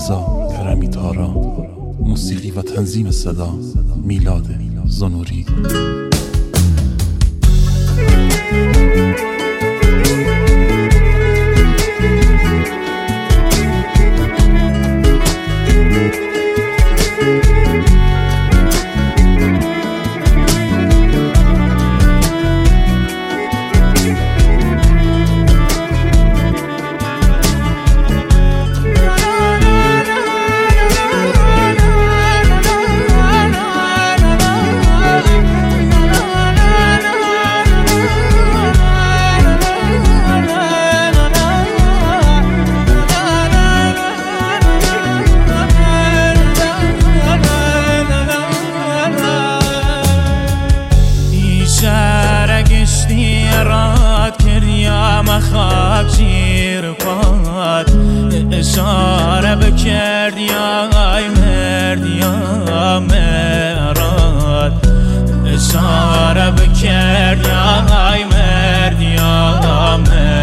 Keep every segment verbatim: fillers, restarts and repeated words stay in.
رضا کرمی تارا، موسیقی و تنظیم صدا میلاد زنوری. خاک جیر پاد اشاره بکرد یا ای مرد یا مراد، اشاره بکرد یا ای مرد یا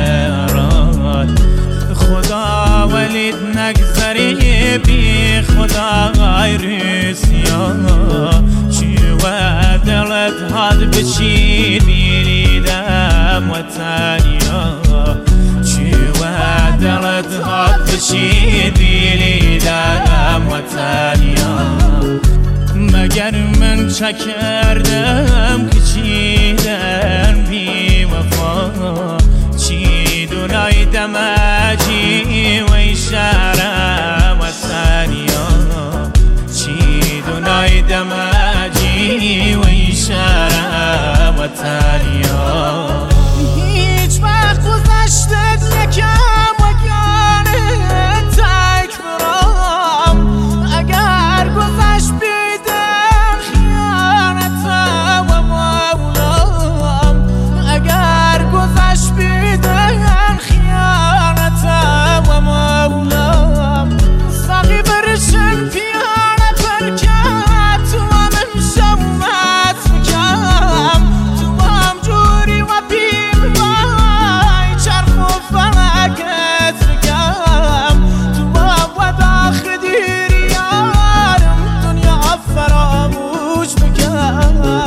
مراد. خدا ولید نگذری بی خدا غیرسیا، چی و دلت هاد بچید بیریدم وطنیا، چی و دلت هاد بچید بیریدم وطنیا. مگر من چه کردم که چیدن بی وفا، چی دونای دمجی و اشاره وطنیا، چی دونای دمجی و اشاره وطنیا. هیچ وقت گذشتت نکم و گانه تک برام، اگر گذشت بیدن خیانتم و مولام، اگر گذشت بیدن خیانتم و مولام. ساقی برشن پیانه برکت تو هم امشمت میکم، تو هم جوری و بیم بای چرخ و فلکت میکم، تو هم و داخل دیری یارم دنیا فراموش میکم.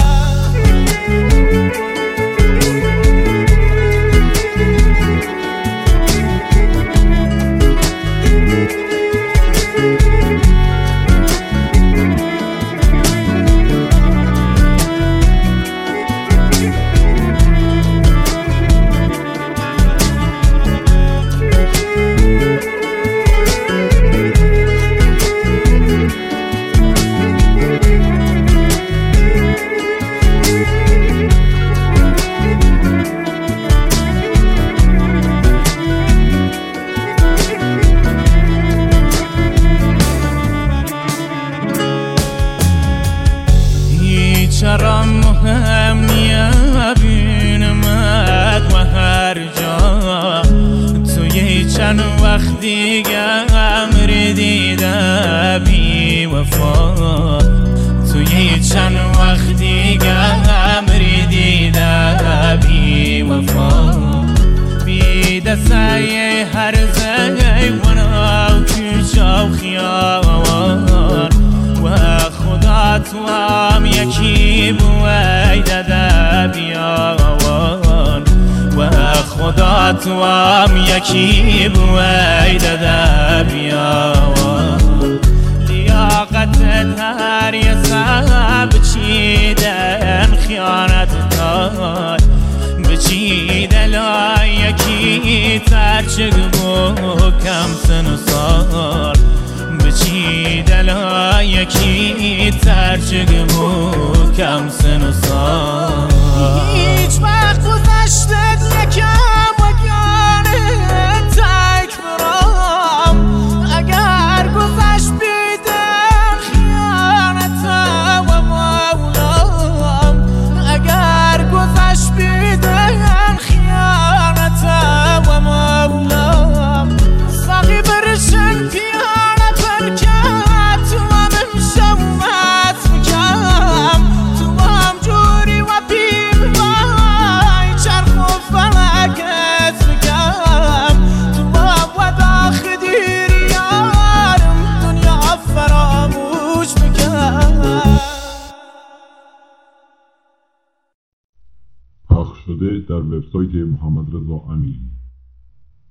چرا مهم نیه بینمت و هر جا، توی چند وقت دیگه امر دیده بی وفا، توی چند وقت دیگه امر دیده بی وفا. بی دسته هر زیونا و کوچه و خیابان، و خدا تو هم یکی بوی داده بیاوان، و خدا تو هم یکی بوی داده بیاوان. لیاقتت هر یه سه بچیدن خیانت داد، بچیده لایکی ترچگ بو کم سن و سال، بچیده لایکی ترچگ بو کم سن و سال. هیچ وقت گذشتت نکم و گانه تک برام، اگر گذشت بیدن خیانتم و مولام، اگر گذشت بیدن خیانتم و مولام. ساقی برشن پیانه برکت تو هم امشمت میکم، تو هم جوری و پخش شده در وبسایت محمد رضا امیری.